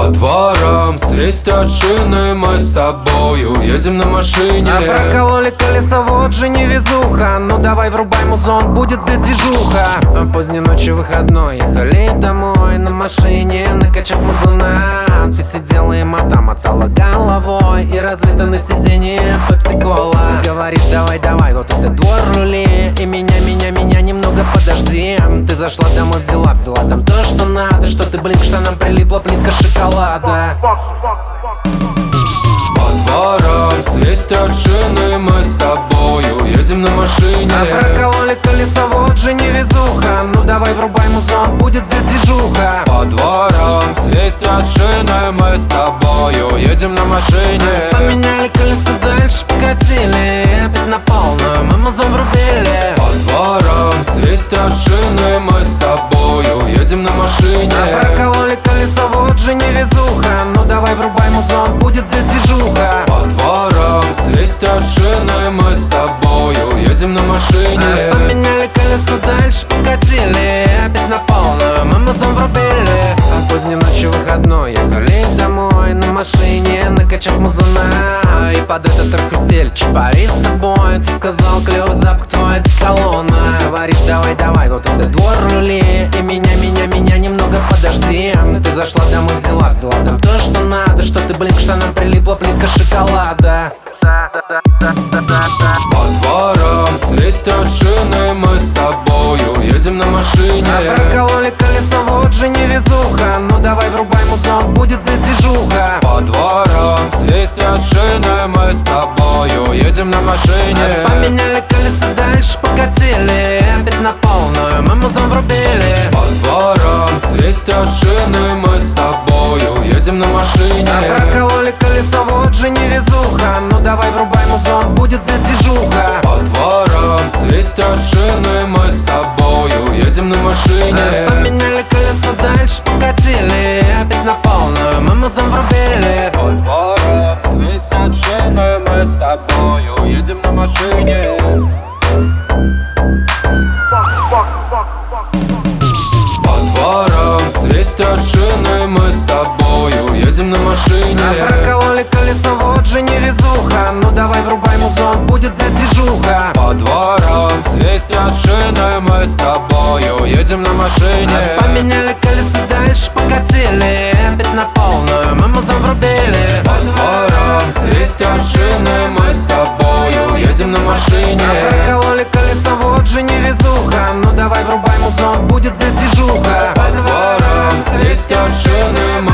По дворам свистят шины, мы с тобою едем на машине. А прокололи колесо, вот же невезуха. Ну давай врубай музон, будет здесь движуха. Поздней ночью выходной, ехали домой на машине, накачав музона. Ты сидела и мотала головой, и разлито на сиденье пепси-кола. Говоришь, давай, вот этот двор рули, и меня немного подожди. Ты зашла домой, взяла там то, что надо. Что ты, блин, к штанам прилипла плитка шоколада. По дворам свистят шины, мы с тобою едем на машине. А прокололи колесо, вот же невезуха. Ну давай врубай музон, будет здесь движуха. По дворам свистят шины, мы с тобою едем на машине. Поменяли колесо, дальше покатили, опять на полную мы музон врубили. По дворам свистят шины, мы с тобою едем на машине. А прокололи колесо, вот же невезуха. Ну давай врубай музон, будет здесь движуха. По дворам свистят шины, мы с тобою едем на машине. Поменяли колесо, дальше покатили, опять на полную мы музон врубили. А поздней ночью выходной, ехали домой на машине, накачав музона. И под этот трек хрустели чпари с тобой. Ты сказал, клёвый запах твой одеколона. Говоришь, давай, вот этот двор рули, и меня немного подожди. Ты зашла домой, взяла там то, что надо. Что ты, блин, к штанам прилипла плитка шоколада. По дворам свистят шины, мы с тобою едем на машине. А прокололи колесо, вот же невезуха. Ну давай врубай музон, будет здесь движуха. По дворам свистят шины, мы с тобою едем на машине. Поменяли колесо, дальше покатили, опять на полную мы музон врубили. По дворам свистят шины, мы с тобою едем на машине. А прокололи колесо, вот же невезуха. Ну давай врубай музон, будет здесь движуха. По дворам свистят шины, мы с тобою едем на машине. Поменяли колесо, дальше покатили, опять на полную мы музон врубили. По дворам свистят шины, мы с тобою едем на машине. По дворам свистят шины, мы с тобою едем на машине. А прокололи колесо, вот же невезуха. Ну давай врубай музон, будет здесь движуха. По дворам свистят шины, мы с тобою едем на машине. Поменяли колесо, дальше покатили, опять на полную мы музон врубили. По дворам свистят шины, мы с тобою едем на машине. А прокололи колесо, вот же невезуха. Ну давай врубай музон, будет здесь движуха. По дворам свистят шины,